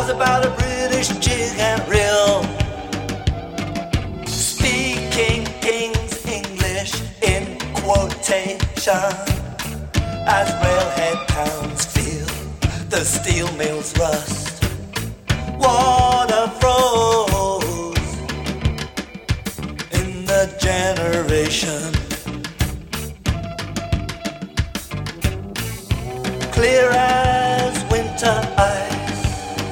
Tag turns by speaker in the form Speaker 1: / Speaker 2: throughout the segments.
Speaker 1: about a British jig and reel, speaking King's English in quotation, as railhead pounds feel the steel mills rust, water froze in the generation, clear as winter ice.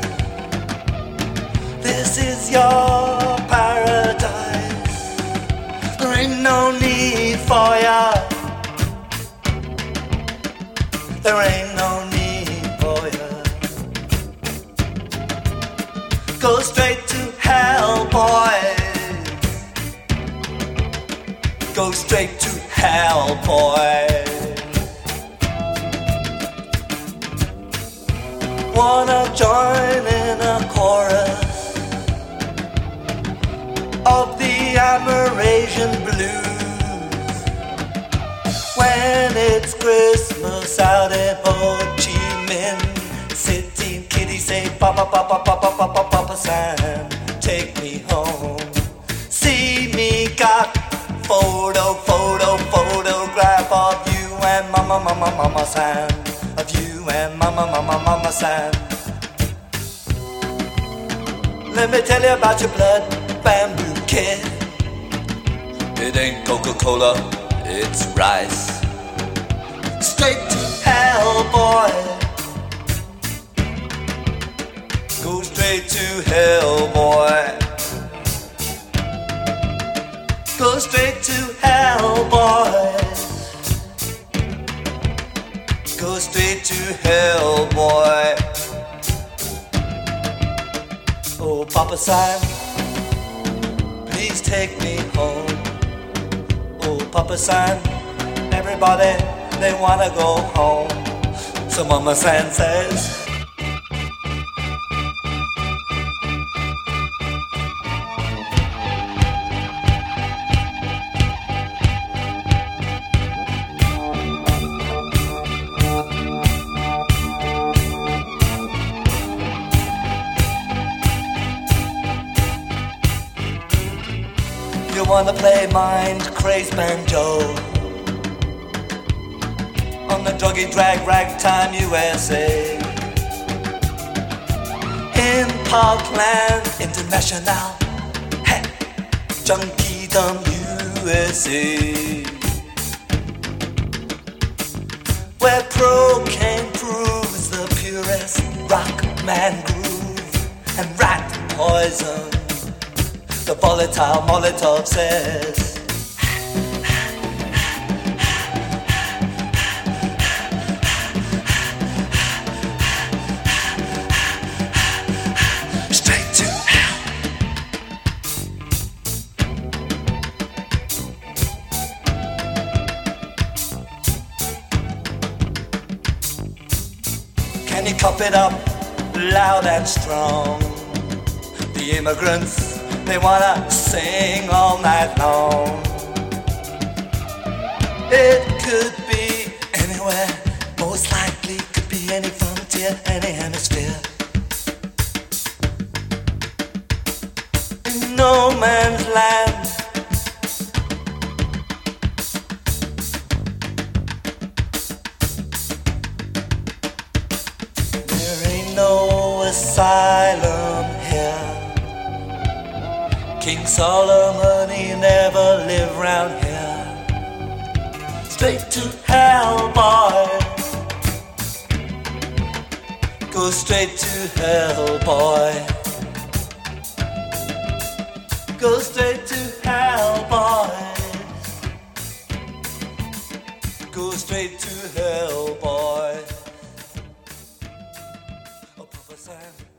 Speaker 1: This is your paradise. There ain't no need for ya. There ain't no need for ya. Go straight to hell, boys. Go straight to hell, boys. Wanna join in a chorus of the Amerasian blues when it's Christmas out in Ho Chi Minh City. Kitty say Papa, Papa, Papa, Papa, Papa San, take me home. See me got photograph of you and Mama, Mama, Mama San, of you and Mama, Mama, Mama San. Let me tell you about your blood bamboo kid. It ain't Coca-Cola, it's rice. Straight to hell, boy. Go straight to hell, boy. Go straight to hell, boy. Go straight to hell, boy. Oh, Papa San, please take me home. Oh, Papa San, everybody, they wanna go home. So Mama San says, you wanna play mind crazed banjo on the druggy drag ragtime USA in Parkland International, hey, Junkiedom USA, where cocaine proves the purest rock man groove and rat poison. The volatile Molotov says, straight to hell. Can you cop it up loud and strong? The immigrants, they wanna sing all night long. It could be anywhere, most likely could be any frontier, any hemisphere. In no man's land. There ain't no asylum here. King Solomon, he never lived round here. Straight to hell, boy. Go straight to hell, boy. Go straight to hell, boy. Go straight to hell, boy. Oh, Papa San.